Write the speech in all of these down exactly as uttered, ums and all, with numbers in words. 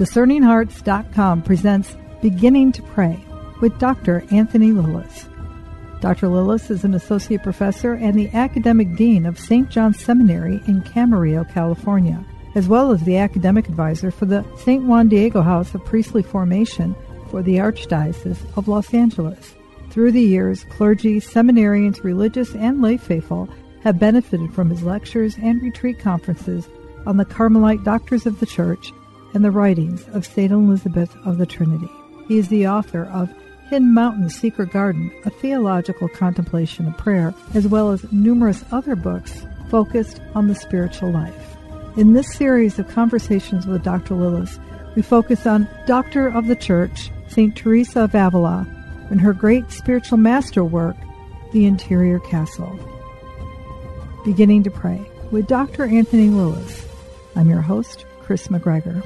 discerning hearts dot com presents Beginning to Pray with Doctor Anthony Lillis. Doctor Lillis is an associate professor and the academic dean of Saint John's Seminary in Camarillo, California, as well as the academic advisor for the Saint Juan Diego House of Priestly Formation for the Archdiocese of Los Angeles. Through the years, clergy, seminarians, religious, and lay faithful have benefited from his lectures and retreat conferences on the Carmelite Doctors of the Church and the writings of Saint Elizabeth of the Trinity. He is the author of Hidden Mountain's Secret Garden, a theological contemplation of prayer, as well as numerous other books focused on the spiritual life. In this series of conversations with Doctor Lillis, we focus on Doctor of the Church, Saint Teresa of Avila, and her great spiritual masterwork, The Interior Castle. Beginning to Pray with Doctor Anthony Lillis. I'm your host, Chris McGregor.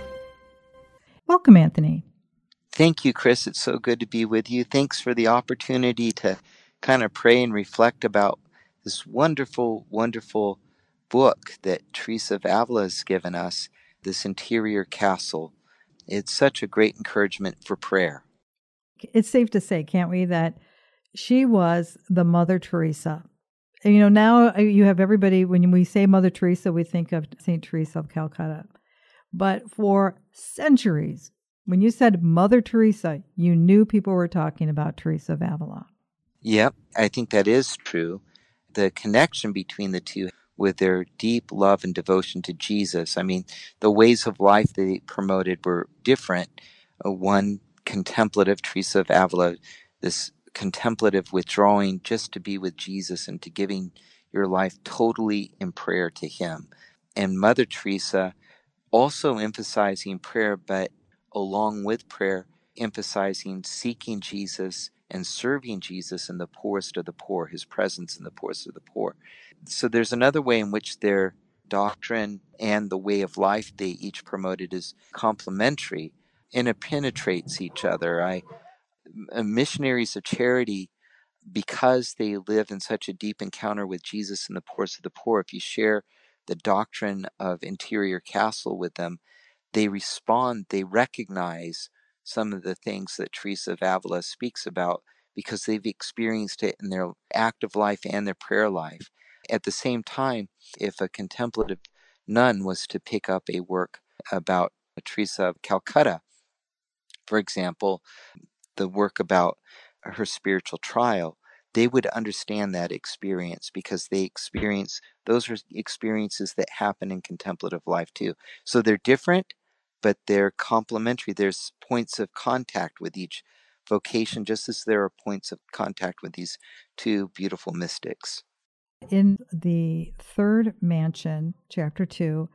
Welcome, Anthony. Thank you, Chris. It's so good to be with you. Thanks for the opportunity to kind of pray and reflect about this wonderful, wonderful book that Teresa of Avila has given us, this Interior Castle. It's such a great encouragement for prayer. It's safe to say, can't we, that she was the Mother Teresa. And, you know, now you have everybody, when we say Mother Teresa, we think of Saint Teresa of Calcutta. But for centuries, when you said Mother Teresa, you knew people were talking about Teresa of Avila. Yep, I think that is true. The connection between the two with their deep love and devotion to Jesus. I mean, the ways of life they promoted were different. Uh, one contemplative, Teresa of Avila, this contemplative withdrawing just to be with Jesus and to giving your life totally in prayer to Him. And Mother Teresa also emphasizing prayer, but along with prayer, emphasizing seeking Jesus and serving Jesus in the poorest of the poor, His presence in the poorest of the poor. So there's another way in which their doctrine and the way of life they each promoted is complementary, and it penetrates each other. I, uh, missionaries of charity, because they live in such a deep encounter with Jesus and the poorest of the poor, if you share the doctrine of Interior Castle with them, they respond, they recognize some of the things that Teresa of Avila speaks about because they've experienced it in their active life and their prayer life. At the same time, if a contemplative nun was to pick up a work about Teresa of Calcutta, for example, the work about her spiritual trial, they would understand that experience because they experience, those are experiences that happen in contemplative life too. So they're different, but they're complementary. There's points of contact with each vocation, just as there are points of contact with these two beautiful mystics. In the third mansion, chapter two,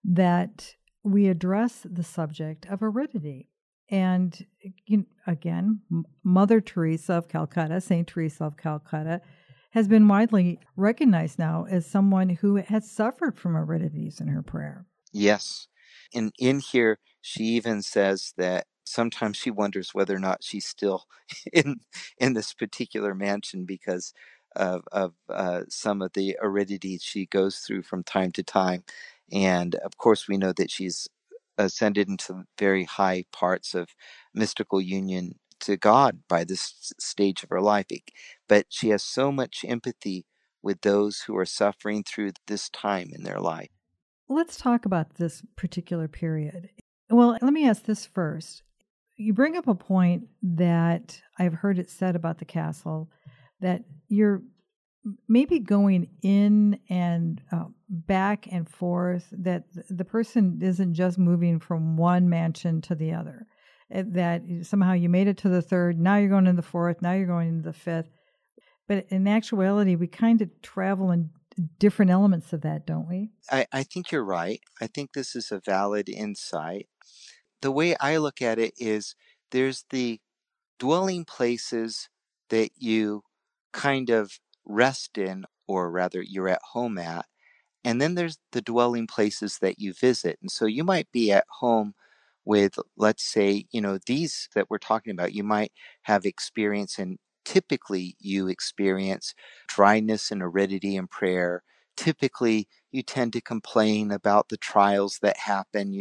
that we address the subject of aridity. And you know, again, Mother Teresa of Calcutta, Saint Teresa of Calcutta, has been widely recognized now as someone who has suffered from aridities in her prayer. Yes. And in here, she even says that sometimes she wonders whether or not she's still in in this particular mansion because of, of uh, some of the aridities she goes through from time to time. And of course, we know that she's ascended into very high parts of mystical union to God by this stage of her life. But she has so much empathy with those who are suffering through this time in their life. Let's talk about this particular period. Well, let me ask this first. You bring up a point that I've heard it said about the castle, that you're maybe going in and uh, back and forth, that the person isn't just moving from one mansion to the other, that somehow you made it to the third, now you're going to the fourth, now you're going into the fifth. But in actuality, we kind of travel in different elements of that, don't we? I, I think you're right. I think this is a valid insight. The way I look at it is there's the dwelling places that you kind of rest in, or rather you're at home at, and then there's the dwelling places that you visit. And so you might be at home with, let's say, you know, these that we're talking about, you might have experience in. Typically, you experience dryness and aridity in prayer. Typically, you tend to complain about the trials that happen. You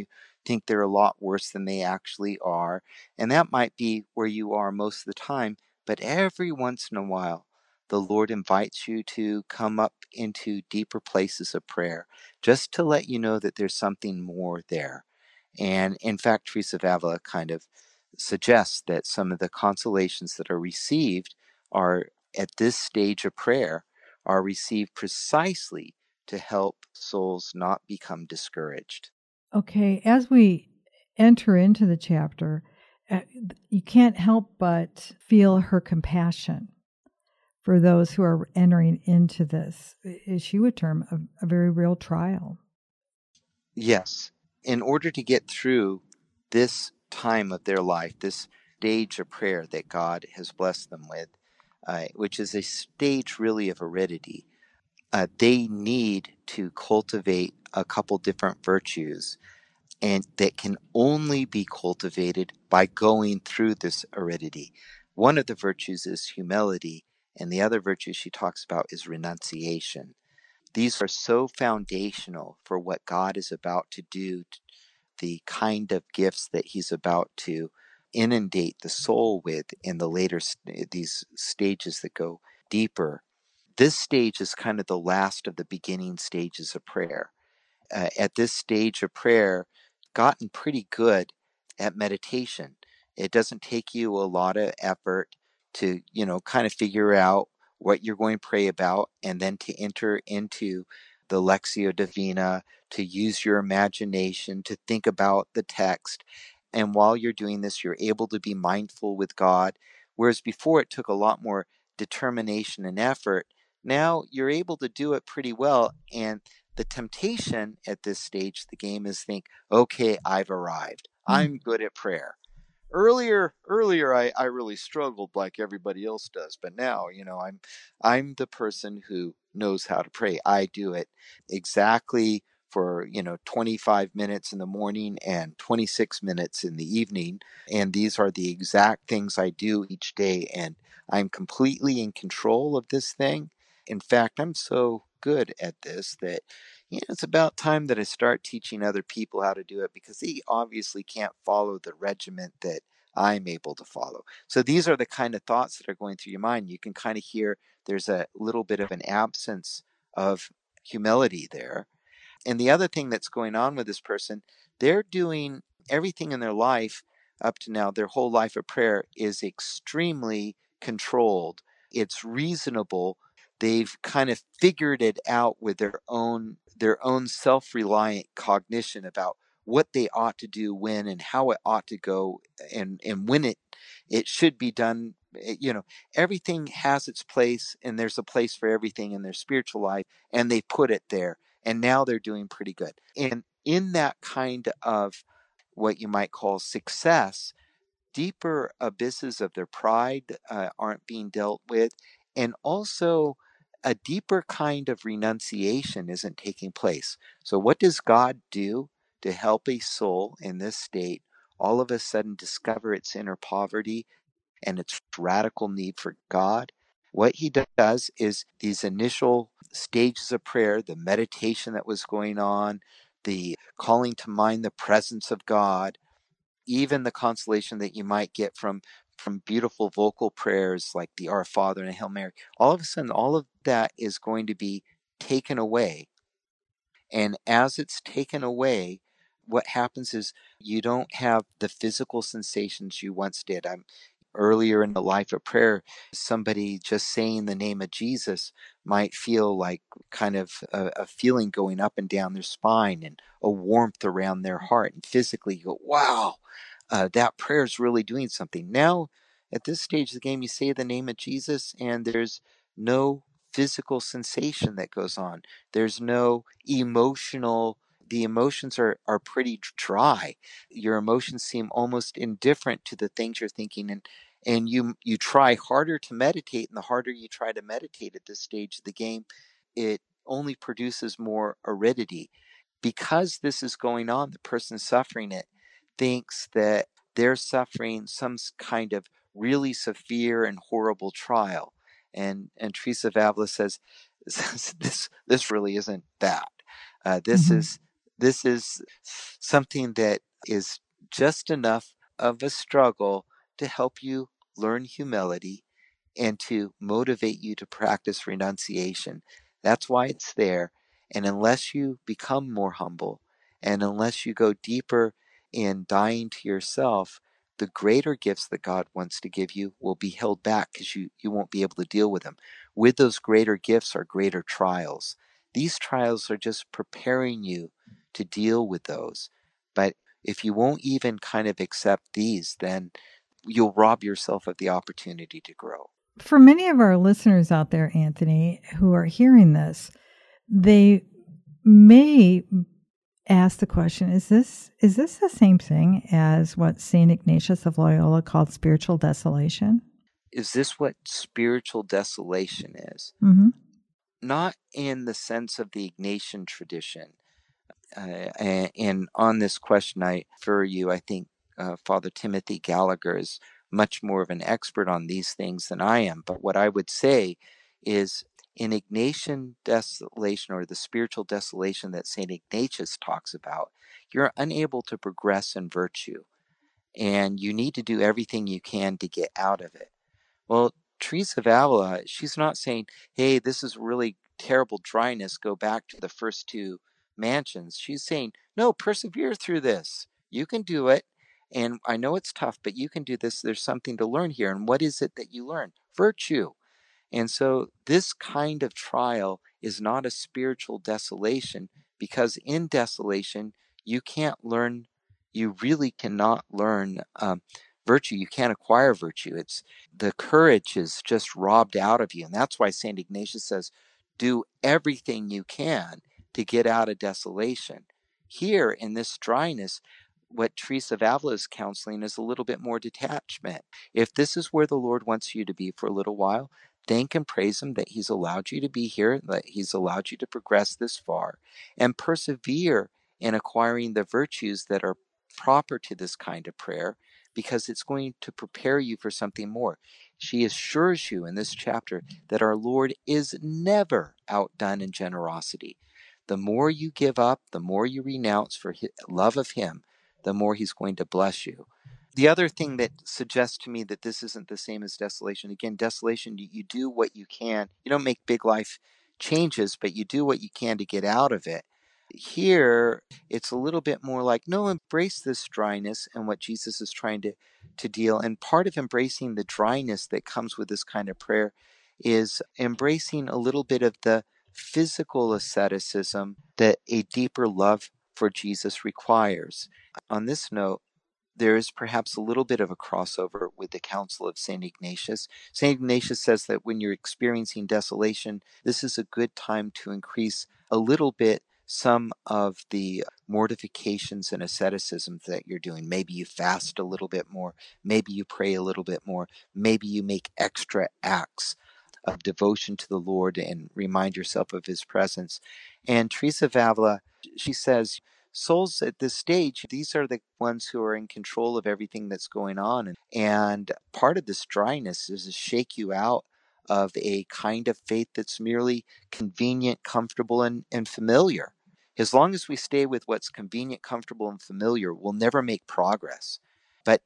think they're a lot worse than they actually are. And that might be where you are most of the time. But every once in a while, the Lord invites you to come up into deeper places of prayer, just to let you know that there's something more there. And in fact, Teresa of Avila kind of suggests that some of the consolations that are received are at this stage of prayer are received precisely to help souls not become discouraged. Okay, as we enter into the chapter, uh, you can't help but feel her compassion for those who are entering into this, as she would term, a, a very real trial. Yes. In order to get through this time of their life, this stage of prayer that God has blessed them with, uh, which is a stage really of aridity, uh, they need to cultivate a couple different virtues, and that can only be cultivated by going through this aridity. One of the virtues is humility, and the other virtue she talks about is renunciation. These are so foundational for what God is about to do, the kind of gifts that he's about to inundate the soul with in the later these stages that go deeper. This stage is kind of the last of the beginning stages of prayer. Uh, at this stage of prayer, gotten pretty good at meditation. It doesn't take you a lot of effort to, you know, kind of figure out what you're going to pray about, and then to enter into the Lectio Divina, to use your imagination, to think about the text. And while you're doing this, you're able to be mindful with God. Whereas before it took a lot more determination and effort, now you're able to do it pretty well. And the temptation at this stage of the game is think, okay, I've arrived. I'm good at prayer. Earlier, earlier, I, I really struggled like everybody else does, but now, you know, I'm, I'm the person who knows how to pray. I do it exactly for, you know, twenty-five minutes in the morning and twenty-six minutes in the evening. And these are the exact things I do each day. And I'm completely in control of this thing. In fact, I'm so good at this that, you know, it's about time that I start teaching other people how to do it, because they obviously can't follow the regiment that I'm able to follow. So these are the kind of thoughts that are going through your mind. You can kind of hear there's a little bit of an absence of humility there. And the other thing that's going on with this person, they're doing everything in their life up to now, their whole life of prayer is extremely controlled. It's reasonable. They've kind of figured it out with their own their own self-reliant cognition about what they ought to do when and how it ought to go, and and when it it should be done. You know, everything has its place, and there's a place for everything in their spiritual life, and they put it there. And now they're doing pretty good. And in that kind of what you might call success, deeper abysses of their pride uh, aren't being dealt with. And also, a deeper kind of renunciation isn't taking place. So, what does God do to help a soul in this state all of a sudden discover its inner poverty and its radical need for God? What he does is these initial stages of prayer, the meditation that was going on, the calling to mind the presence of God, even the consolation that you might get from from beautiful vocal prayers like the Our Father and Hail Mary, all of a sudden, all of that is going to be taken away. And as it's taken away, what happens is you don't have the physical sensations you once did. I'm earlier in the life of prayer, somebody just saying the name of Jesus might feel like kind of a, a feeling going up and down their spine and a warmth around their heart. And physically you go, wow, uh, that prayer is really doing something. Now, at this stage of the game, you say the name of Jesus and there's no physical sensation that goes on. There's no emotional, the emotions are, are pretty dry. Your emotions seem almost indifferent to the things you're thinking. And and you you try harder to meditate, and the harder you try to meditate at this stage of the game, it only produces more aridity. Because this is going on, the person suffering it thinks that they're suffering some kind of really severe and horrible trial. And and Teresa of Avila says, this this really isn't that. Uh, this Mm-hmm. is this is something that is just enough of a struggle to help you learn humility and to motivate you to practice renunciation. That's why it's there. And unless you become more humble and unless you go deeper in dying to yourself, the greater gifts that God wants to give you will be held back because you, you won't be able to deal with them. With those greater gifts are greater trials. These trials are just preparing you to deal with those. But if you won't even kind of accept these, then you'll rob yourself of the opportunity to grow. For many of our listeners out there, Anthony, who are hearing this, they may ask the question, is this is this the same thing as what Saint Ignatius of Loyola called spiritual desolation? Is this what spiritual desolation is? Mm-hmm. Not in the sense of the Ignatian tradition. Uh, and, and on this question, I refer you, I think uh, Father Timothy Gallagher is much more of an expert on these things than I am. But what I would say is in Ignatian desolation, or the spiritual desolation that Saint Ignatius talks about, you're unable to progress in virtue, and you need to do everything you can to get out of it. Well, Teresa of Avila, she's not saying, hey, this is really terrible dryness, go back to the first two mansions. She's saying, no, persevere through this. You can do it. And I know it's tough, but you can do this. There's something to learn here. And what is it that you learn? Virtue. And so this kind of trial is not a spiritual desolation, because in desolation, you can't learn, you really cannot learn um, virtue. You can't acquire virtue. It's the courage is just robbed out of you. And that's why Saint Ignatius says, do everything you can to get out of desolation. Here in this dryness, what Teresa of Avila is counseling is a little bit more detachment. If this is where the Lord wants you to be for a little while, thank and praise him that he's allowed you to be here, that he's allowed you to progress this far, and persevere in acquiring the virtues that are proper to this kind of prayer, because it's going to prepare you for something more. She assures you in this chapter that our Lord is never outdone in generosity. The more you give up, the more you renounce for his love of him, the more he's going to bless you. The other thing that suggests to me that this isn't the same as desolation, again, desolation, you, you do what you can. You don't make big life changes, but you do what you can to get out of it. Here, it's a little bit more like, no, embrace this dryness and what Jesus is trying to, to deal. And part of embracing the dryness that comes with this kind of prayer is embracing a little bit of the physical asceticism that a deeper love for Jesus requires. On this note, there is perhaps a little bit of a crossover with the Council of Saint Ignatius. Saint Ignatius says that when you're experiencing desolation, this is a good time to increase a little bit some of the mortifications and asceticism that you're doing. Maybe you fast a little bit more. Maybe you pray a little bit more. Maybe you make extra acts of devotion to the Lord and remind yourself of his presence. And Teresa of Avila, she says, souls at this stage, these are the ones who are in control of everything that's going on. And part of this dryness is to shake you out of a kind of faith that's merely convenient, comfortable, and, and familiar. As long as we stay with what's convenient, comfortable, and familiar, we'll never make progress. But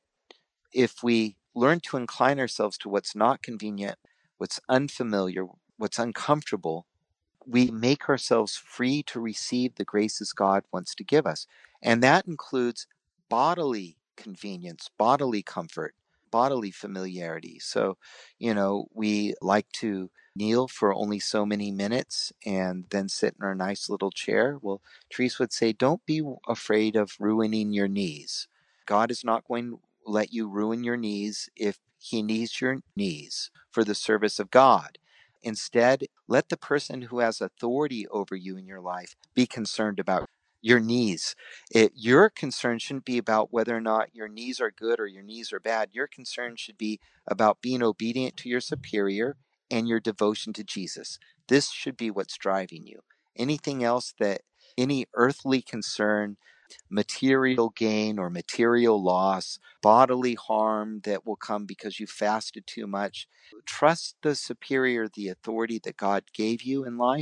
if we learn to incline ourselves to what's not convenient, what's unfamiliar, what's uncomfortable, we make ourselves free to receive the graces God wants to give us. And that includes bodily convenience, bodily comfort, bodily familiarity. So, you know, we like to kneel for only so many minutes and then sit in our nice little chair. Well, Therese would say, don't be afraid of ruining your knees. God is not going to let you ruin your knees if he needs your knees for the service of God. Instead, let the person who has authority over you in your life be concerned about your knees. It, your concern shouldn't be about whether or not your knees are good or your knees are bad. Your concern should be about being obedient to your superior and your devotion to Jesus. This should be what's driving you. Anything else, that any earthly concern, material gain or material loss, bodily harm that will come because you fasted too much, trust the superior, the authority that God gave you in life,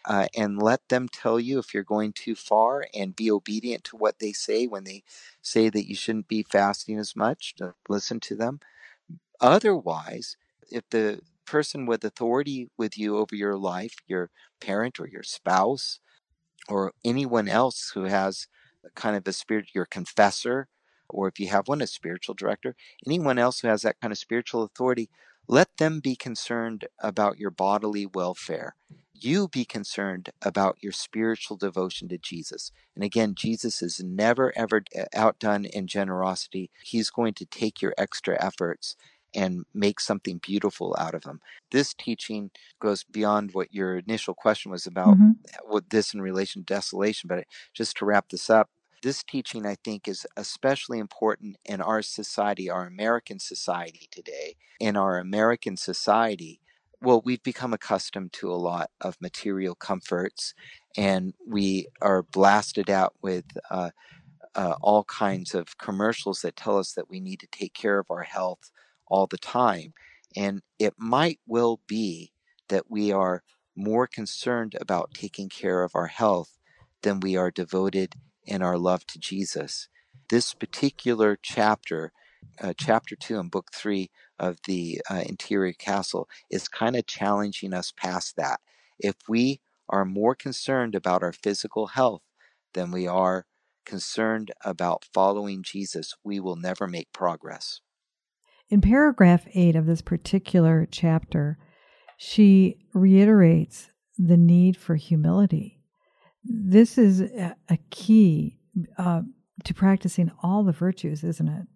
uh, and let them tell you if you're going too far, and be obedient to what they say when they say that you shouldn't be fasting as much. To listen to them. Otherwise, if the person with authority with you over your life, your parent or your spouse, or anyone else who has a kind of a spirit, your confessor, or if you have one, a spiritual director, anyone else who has that kind of spiritual authority, let them be concerned about your bodily welfare. You be concerned about your spiritual devotion to Jesus. And again, Jesus is never, ever outdone in generosity. He's going to take your extra efforts and make something beautiful out of them. This teaching goes beyond what your initial question was about, Mm-hmm. with this in relation to desolation. But just to wrap this up, this teaching, I think, is especially important in our society, our American society today. In our American society, well, we've become accustomed to a lot of material comforts, and we are blasted out with uh, uh, all kinds of commercials that tell us that we need to take care of our health all the time. And it might well be that we are more concerned about taking care of our health than we are devoted in our love to Jesus. This particular chapter, uh, chapter two and book three of the uh, Interior Castle, is kind of challenging us past that. If we are more concerned about our physical health than we are concerned about following Jesus, we will never make progress. In paragraph eight of this particular chapter, she reiterates the need for humility. This is a, a key uh, to practicing all the virtues, isn't it?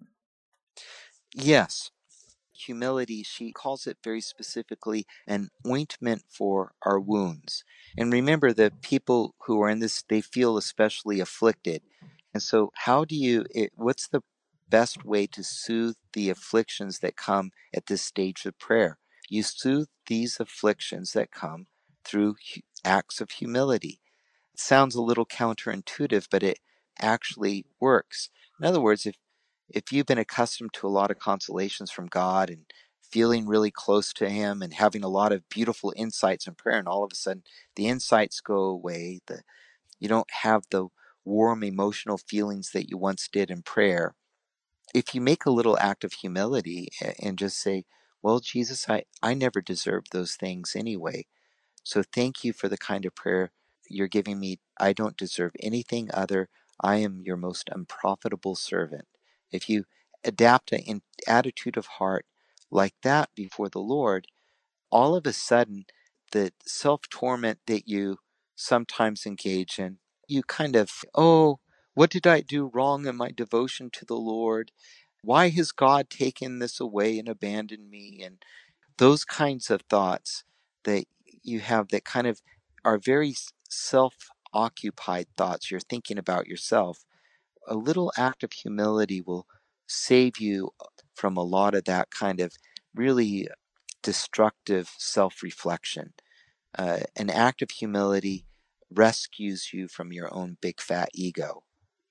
Yes. Humility, she calls it very specifically an ointment for our wounds. And remember, the people who are in this, they feel especially afflicted. And so how do you, it, what's the best way to soothe the afflictions that come at this stage of prayer? You soothe these afflictions that come through acts of humility. It sounds a little counterintuitive, but it actually works. In other words, if if you've been accustomed to a lot of consolations from God and feeling really close to Him and having a lot of beautiful insights in prayer, and all of a sudden the insights go away, the you don't have the warm emotional feelings that you once did in prayer. If you make a little act of humility and just say, well, Jesus, I, I never deserved those things anyway. So thank you for the kind of prayer you're giving me. I don't deserve anything other. I am your most unprofitable servant. If you adapt an attitude of heart like that before the Lord, all of a sudden, the self-torment that you sometimes engage in, you kind of, oh, what did I do wrong in my devotion to the Lord? Why has God taken this away and abandoned me? And those kinds of thoughts that you have that kind of are very self-occupied thoughts. You're thinking about yourself. A little act of humility will save you from a lot of that kind of really destructive self-reflection. Uh, an act of humility rescues you from your own big fat ego.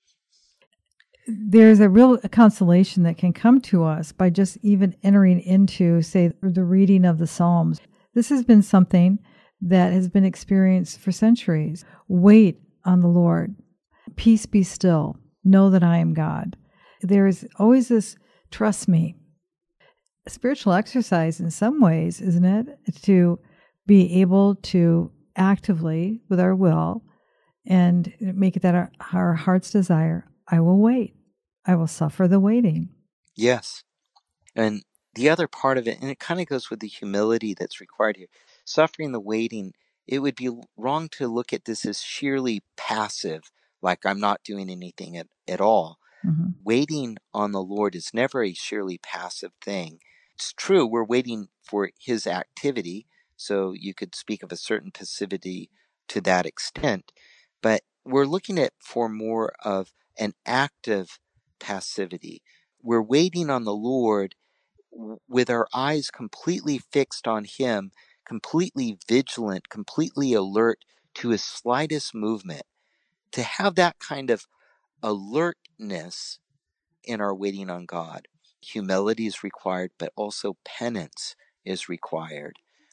There's a real consolation that can come to us by just even entering into, say, the reading of the Psalms. This has been something that has been experienced for centuries. Wait on the Lord. Peace be still. Know that I am God. There is always this trust me. Spiritual exercise in some ways, isn't it? To be able to actively, with our will, and make it that our, our heart's desire, I will wait. I will suffer the waiting. Yes. And the other part of it, and it kind of goes with the humility that's required here, suffering the waiting, it would be wrong to look at this as sheerly passive, like I'm not doing anything at, at all. Mm-hmm. Waiting on the Lord is never a sheerly passive thing. It's true, we're waiting for His activity, so you could speak of a certain passivity to that extent, but we're looking at for more of an active passivity. We're waiting on the Lord with our eyes completely fixed on Him, completely vigilant, completely alert to His slightest movement. To have that kind of alertness in our waiting on God, humility is required, but also penance is required.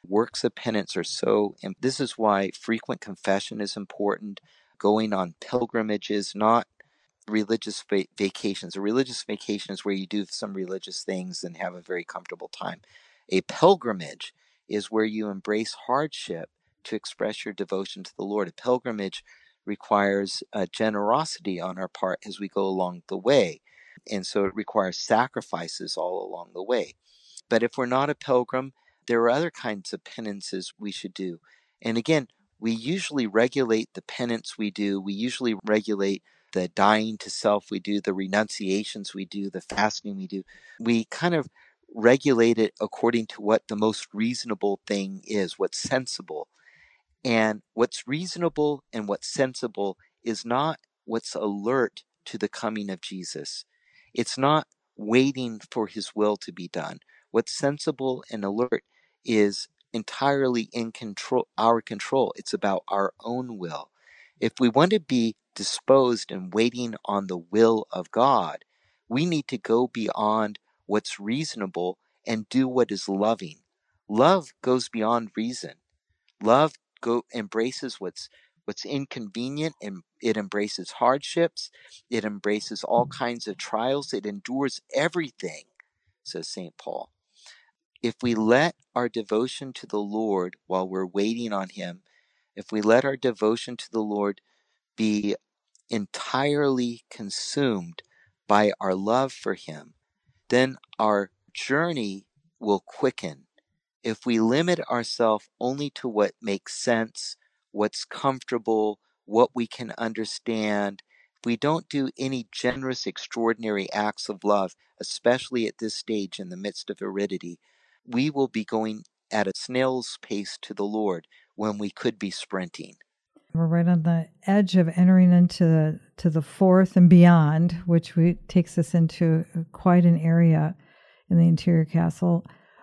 Works of penance are so, and this is why frequent confession is important, going on pilgrimages, not religious va- vacations. A religious vacation is where you do some religious things and have a very comfortable time. A pilgrimage is where you embrace hardship to express your devotion to the Lord. A pilgrimage requires uh, generosity on our part as we go along the way. And so it requires sacrifices all along the way. But if we're not a pilgrim, there are other kinds of penances we should do. And again, we usually regulate the penance we do. We usually regulate the dying to self we do, the renunciations we do, the fasting we do. We kind of regulate it according to what the most reasonable thing is, what's sensible. And what's reasonable and what's sensible is not what's alert to the coming of Jesus. It's not waiting for his will to be done. What's sensible and alert is entirely in control, our control. It's about our own will. If we want to be disposed and waiting on the will of God, we need to go beyond what's reasonable and do what is loving. Love goes beyond reason. Love go embraces what's what's inconvenient, and it embraces hardships. It embraces all kinds of trials. It endures everything, says Saint Paul. If we let our devotion to the Lord while we're waiting on him, if we let our devotion to the Lord be entirely consumed by our love for him, then our journey will quicken. If we limit ourselves only to what makes sense, what's comfortable, what we can understand, if we don't do any generous, extraordinary acts of love, especially at this stage in the midst of aridity, we will be going at a snail's pace to the Lord when we could be sprinting. We're right on the edge of entering into the, to the fourth and beyond, which we, takes us into quite an area in the interior castle.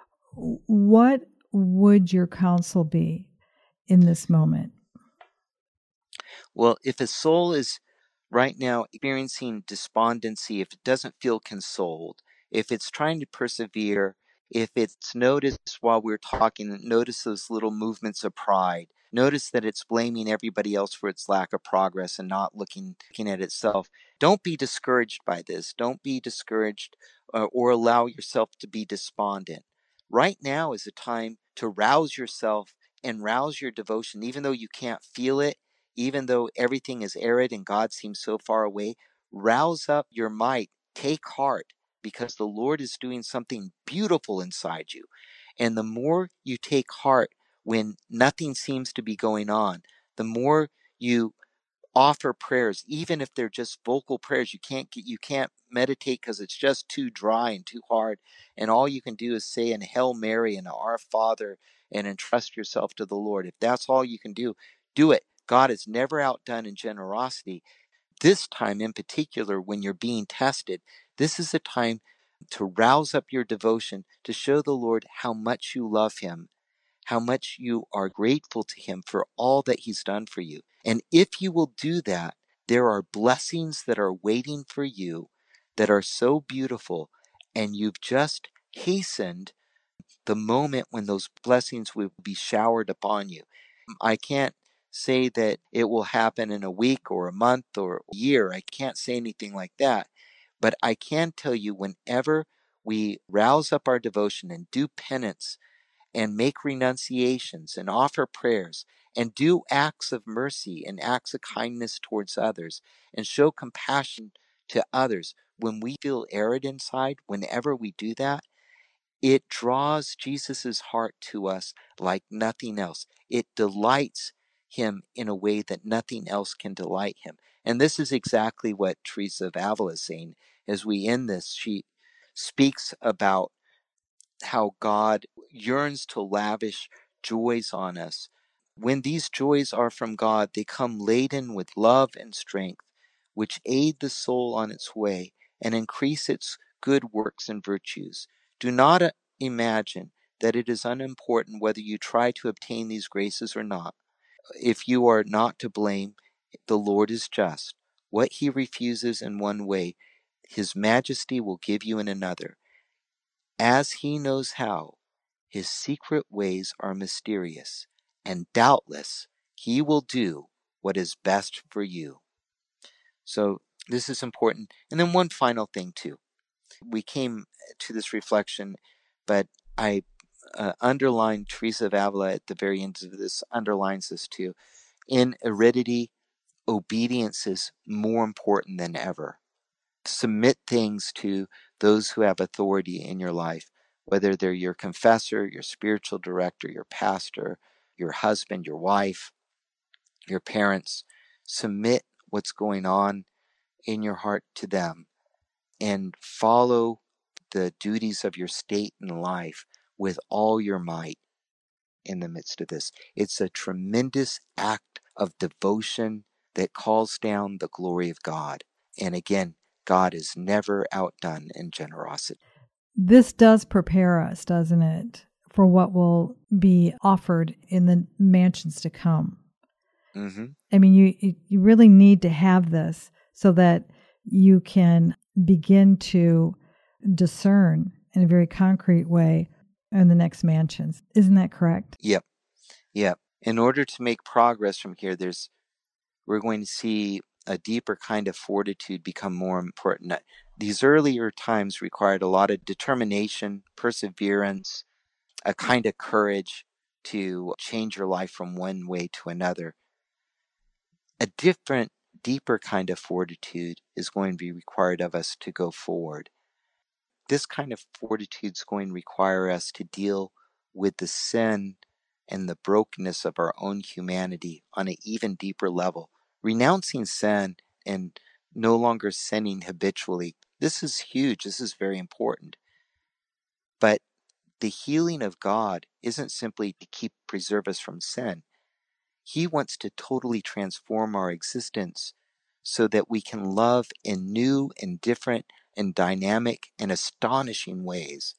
What would your counsel be in this moment? Well, if a soul is right now experiencing despondency, if it doesn't feel consoled, if it's trying to persevere, if it's noticed while we're talking, notice those little movements of pride, notice that it's blaming everybody else for its lack of progress and not looking, looking at itself. Don't be discouraged by this. Don't be discouraged uh, or allow yourself to be despondent. Right now is a time to rouse yourself and rouse your devotion, even though you can't feel it, even though everything is arid and God seems so far away. Rouse up your might. Take heart, because the Lord is doing something beautiful inside you. And the more you take heart when nothing seems to be going on, the more you offer prayers, even if they're just vocal prayers. You can't get, you can't meditate because it's just too dry and too hard. And all you can do is say an Hail Mary and Our Father and entrust yourself to the Lord. If that's all you can do, do it. God is never outdone in generosity. This time in particular, when you're being tested, this is a time to rouse up your devotion, to show the Lord how much you love him, how much you are grateful to him for all that he's done for you. And if you will do that, there are blessings that are waiting for you that are so beautiful, and you've just hastened the moment when those blessings will be showered upon you. I can't say that it will happen in a week or a month or a year. I can't say anything like that. But I can tell you, whenever we rouse up our devotion and do penance and make renunciations and offer prayers and do acts of mercy and acts of kindness towards others and show compassion to others, when we feel arid inside, whenever we do that, it draws Jesus's heart to us like nothing else. It delights him in a way that nothing else can delight him. And this is exactly what Teresa of Avila is saying. As we end this, she speaks about how God yearns to lavish joys on us. When these joys are from God, they come laden with love and strength, which aid the soul on its way and increase its good works and virtues. Do not uh, imagine that it is unimportant whether you try to obtain these graces or not. If you are not to blame, the Lord is just. What he refuses in one way, his majesty will give you in another. As he knows how, His secret ways are mysterious, and doubtless he will do what is best for you. So this is important. And then one final thing too. We came to this reflection, but I uh, underlined Teresa of Avila at the very end of this, underlines this too. In aridity, obedience is more important than ever. Submit things to those who have authority in your life, whether they're your confessor, your spiritual director, your pastor, your husband, your wife, your parents. Submit what's going on in your heart to them and follow the duties of your state and life with all your might in the midst of this. It's a tremendous act of devotion that calls down the glory of God. And again, God is never outdone in generosity. This does prepare us, doesn't it, for what will be offered in the mansions to come. Mm-hmm. I mean, you you really need to have this so that you can begin to discern in a very concrete way in the next mansions. Isn't that correct? Yep. Yep. In order to make progress from here, there's we're going to see a deeper kind of fortitude become more important. These earlier times required a lot of determination, perseverance, a kind of courage to change your life from one way to another. A different, deeper kind of fortitude is going to be required of us to go forward. This kind of fortitude is going to require us to deal with the sin and the brokenness of our own humanity on an even deeper level. Renouncing sin and no longer sinning habitually. This is huge. This is very important. But the healing of God isn't simply to keep preserve us from sin. He wants to totally transform our existence so that we can love in new and different and dynamic and astonishing ways.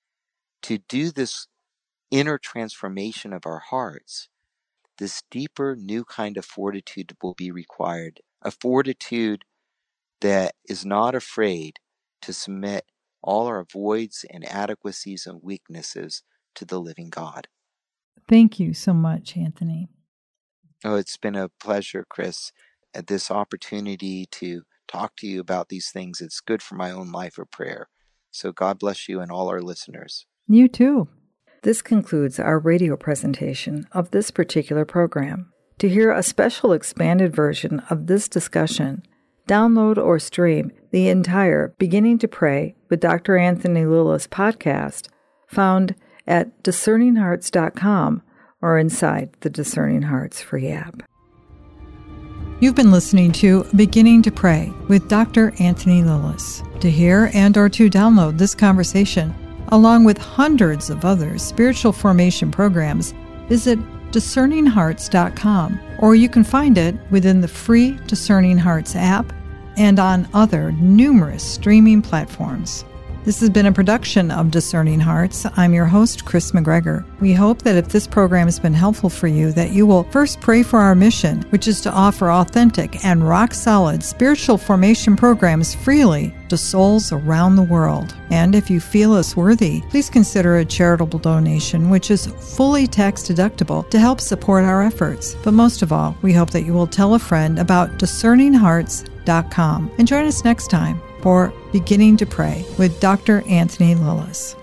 To do this inner transformation of our hearts, this deeper, new kind of fortitude will be required. A fortitude that is not afraid to submit all our voids, inadequacies, and weaknesses to the living God. Thank you so much, Anthony. Oh, it's been a pleasure, Chris. At this opportunity to talk to you about these things, it's good for my own life of prayer. So God bless you and all our listeners. You too. This concludes our radio presentation of this particular program. To hear a special expanded version of this discussion, download or stream the entire Beginning to Pray with Doctor Anthony Lilles podcast found at discerning hearts dot com or inside the Discerning Hearts free app. You've been listening to Beginning to Pray with Doctor Anthony Lilles. To hear and or to download this conversation, along with hundreds of other spiritual formation programs, visit discerning hearts dot com, or you can find it within the free Discerning Hearts app and on other numerous streaming platforms. This has been a production of Discerning Hearts. I'm your host, Chris McGregor. We hope that if this program has been helpful for you, that you will first pray for our mission, which is to offer authentic and rock-solid spiritual formation programs freely to souls around the world. And if you feel us worthy, please consider a charitable donation, which is fully tax-deductible, to help support our efforts. But most of all, we hope that you will tell a friend about discerning hearts dot com and join us next time for Beginning to Pray with Doctor Anthony Lilles.